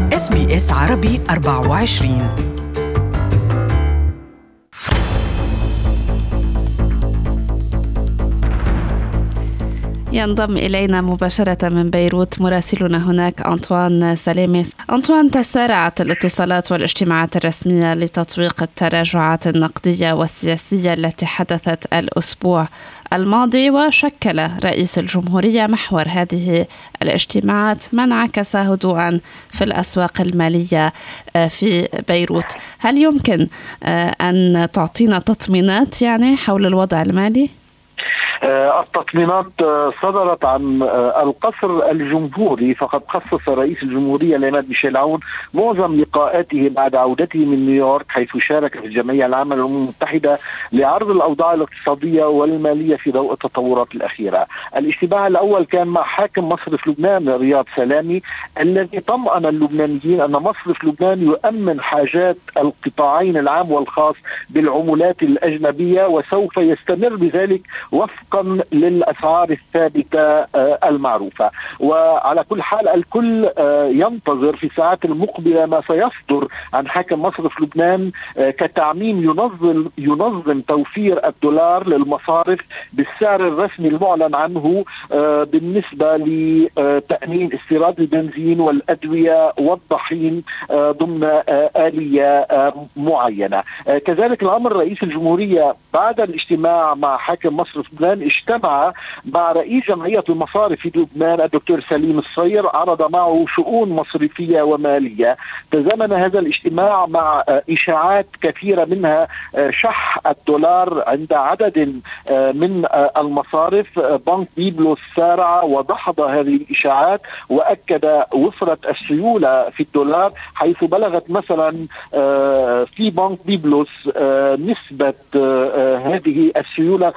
SBS عربي 24. ينضم إلينا مباشرة من بيروت مراسلنا هناك أنطوان سلامس. أنطوان، تسارعت الاتصالات والاجتماعات الرسمية لتطويق التراجعات النقدية والسياسية التي حدثت الأسبوع الماضي، وشكل رئيس الجمهورية محور هذه الاجتماعات، ما انعكس هدوءا في الأسواق المالية في بيروت. هل يمكن أن تعطينا تطمينات حول الوضع المالي؟ التطمينات صدرت عن القصر الجمهوري، فقد خصص رئيس الجمهورية العماد ميشيل عون معظم لقاءاته بعد عودته من نيويورك، حيث شارك في الجمعية العامة للأمم المتحدة لعرض الأوضاع الاقتصادية والمالية في ضوء التطورات الأخيرة. الاجتماع الأول كان مع حاكم مصرف لبنان رياض سلامي، الذي طمأن اللبنانيين أن مصرف لبنان يؤمن حاجات القطاعين العام والخاص بالعملات الأجنبية، وسوف يستمر بذلك وفقا للأسعار الثابتة المعروفة. وعلى كل حال الكل ينتظر في الساعات المقبلة ما سيصدر عن حاكم مصرف لبنان كتعميم ينظم توفير الدولار للمصارف بالسعر الرسمي المعلن عنه بالنسبة لتأمين استيراد البنزين والأدوية والطحين ضمن آلية معينة. كذلك الأمر رئيس الجمهورية بعد الاجتماع مع حاكم مصرف لبنان اجتمع مع رئيس جمعية المصارف في لبنان الدكتور سليم الصير، عرض معه شؤون مصرفية ومالية. تزامن هذا الاجتماع مع إشاعات كثيرة، منها شح الدولار عند عدد من المصارف. بنك بيبلوس سارع ودحض هذه الإشاعات وأكد وفرة السيولة في الدولار، حيث بلغت مثلا في بنك بيبلوس نسبة هذه السيولة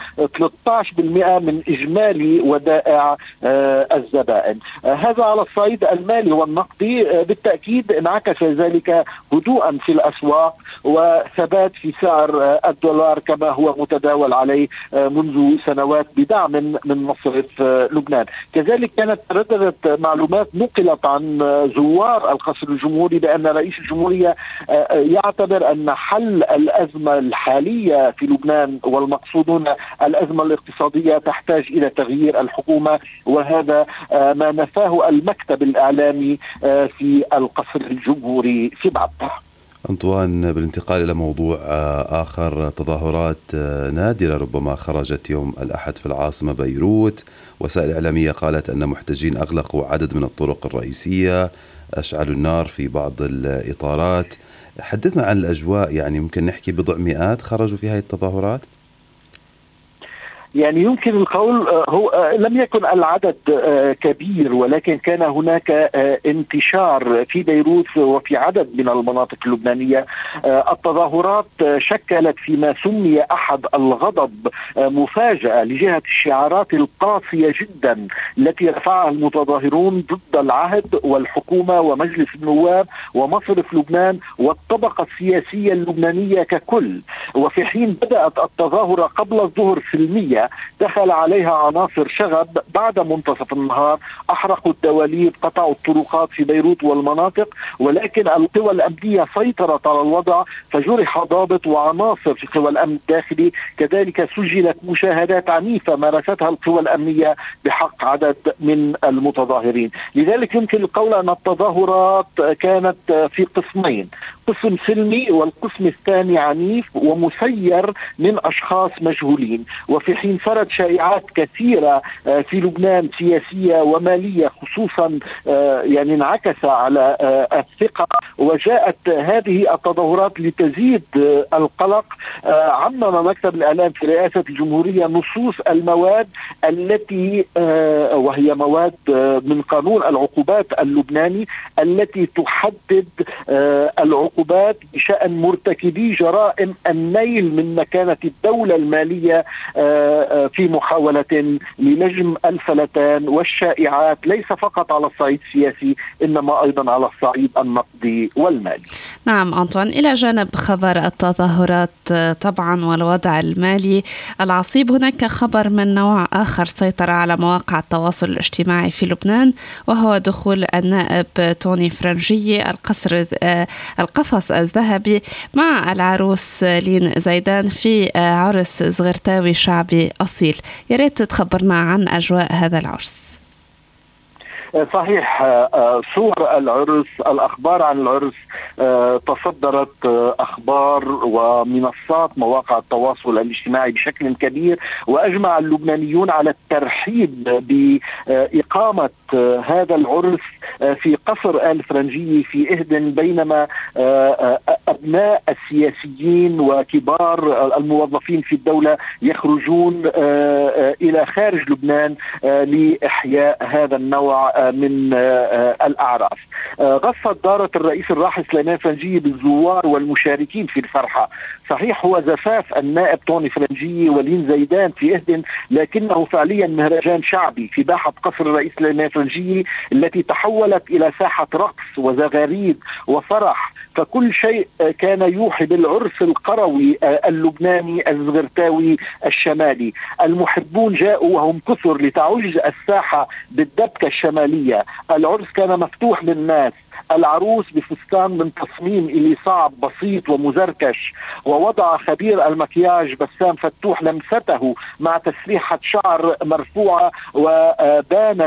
13% من إجمالي ودائع الزبائن. هذا على الصعيد المالي والنقدي. بالتأكيد انعكس ذلك هدوءا في الأسواق وثبات في سعر الدولار كما هو متداول عليه منذ سنوات بدعم من مصرف لبنان. كذلك كانت ترددت معلومات نقلت عن زوار القصر الجمهوري بأن رئيس الجمهورية يعتبر أن حل الأزمة الحالية في لبنان، والمقصود هنا الأزمة الاقتصادية، تحتاج إلى تغيير الحكومة، وهذا ما نفاه المكتب الإعلامي في القصر الجمهوري في بعبدة. أنطوان، بالانتقال إلى موضوع آخر، تظاهرات نادرة ربما خرجت يوم الأحد في العاصمة بيروت. وسائل إعلامية قالت أن محتجين أغلقوا عدد من الطرق الرئيسية، أشعلوا النار في بعض الإطارات. حدثنا عن الأجواء، ممكن نحكي بضع مئات خرجوا في هذه التظاهرات؟ يمكن القول هو لم يكن العدد كبير، ولكن كان هناك انتشار في بيروت وفي عدد من المناطق اللبنانية. التظاهرات شكلت فيما سمي أحد الغضب مفاجأة لجهة الشعارات القاسية جدا التي رفعها المتظاهرون ضد العهد والحكومة ومجلس النواب ومصرف لبنان والطبقة السياسية اللبنانية ككل. وفي حين بدأت التظاهرة قبل الظهر سلمية، دخل عليها عناصر شغب بعد منتصف النهار، أحرقوا الدواليب، قطعوا الطرقات في بيروت والمناطق، ولكن القوى الأمنية سيطرت على الوضع، فجرح ضابط وعناصر في قوى الأمن الداخلي. كذلك سجلت مشاهدات عنيفة مارستها القوى الأمنية بحق عدد من المتظاهرين. لذلك يمكن القول أن التظاهرات كانت في قسمين، قسم سلمي والقسم الثاني عنيف ومسير من أشخاص مجهولين. وفي حين فرد شائعات كثيرة في لبنان سياسية ومالية خصوصا انعكس على الثقة، وجاءت هذه التظاهرات لتزيد القلق. عمم مكتب الإعلام في رئاسة الجمهورية نصوص المواد التي وهي مواد من قانون العقوبات اللبناني التي تحدد العقوبات بشأن مرتكبي جرائم النيل من مكانة الدولة المالية في محاولة للجم الفلتان والشائعات، ليس فقط على الصعيد السياسي إنما أيضا على الصعيد النقدي والمالي. نعم أنطوان، إلى جانب خبر التظاهرات طبعا والوضع المالي العصيب، هناك خبر من نوع آخر سيطر على مواقع التواصل الاجتماعي في لبنان، وهو دخول النائب توني فرنجية القفص الذهبي مع العروس لين زيدان في عرس زغرتاوي شعبي أصيل. يا ريت تخبرنا عن أجواء هذا العرس. صحيح، صور العرس، الأخبار عن العرس تصدرت أخبار ومنصات مواقع التواصل الاجتماعي بشكل كبير، وأجمع اللبنانيون على الترحيب بإقامة هذا العرس في قصر آل فرنجية في إهدن، بينما أبناء السياسيين وكبار الموظفين في الدولة يخرجون إلى خارج لبنان لإحياء هذا النوع من الأعراس. غصت دارة الرئيس الراحل سليمان فرنجية بالزوار والمشاركين في الفرحة. صحيح هو زفاف النائب توني فرنجية ولين زيدان في إهدن، لكنه فعليا مهرجان شعبي في باحة قصر الرئيس سليمان فرنجية التي تحولت إلى ساحة رقص وزغاريد وفرح، فكل شيء كان يوحي بالعرس القروي اللبناني الزغرتاوي الشمالي. المحبون جاءوا وهم كثر لتعج الساحة بالدبكة الشمالية. العرس كان مفتوح للناس، العروس بفستان من تصميم إلي صعب بسيط ومزركش، ووضع خبير المكياج بسام فتوح لمسته مع تسريحة شعر مرفوعة، وبانت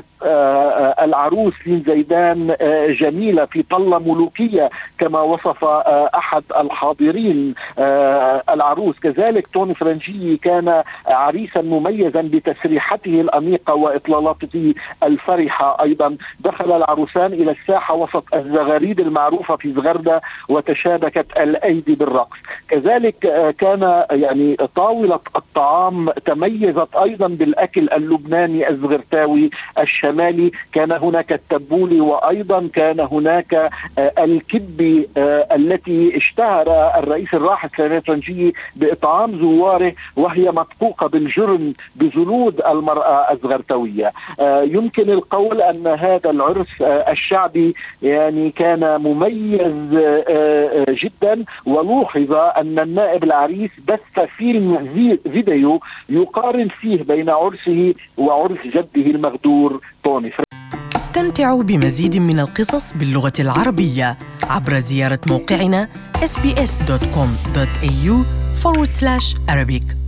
العروس لين زيدان جميلة في طلة ملوكية كما وصف أحد الحاضرين العروس. كذلك توني فرنجي كان عريسا مميزا بتسريحته الأنيقة وإطلالته الفرحة. أيضا دخل العروسان إلى الساحة وسط الزغاريد المعروفة في زغردة وتشابكت الأيدي بالرقص. كذلك كان يعني طاولة الطعام تميزت أيضا بالأكل اللبناني الزغرتاوي الشمالي. كان هناك التبولي، وأيضا كان هناك الكبي التي اشتهر الرئيس الراحل سليمان فرنجية بإطعام زواره، وهي مطبوقة بالجرن بجلود المرأة الزغرتوية. يمكن القول أن هذا العرس الشعبي يعني كان مميز جدا، ولوحظ أن النائب العريس بث فيلم فيديو يقارن فيه بين عرسه وعرس جده المغدور توني. استمتعوا بمزيد من القصص باللغة العربية عبر زيارة موقعنا sbs.com.au/Arabic.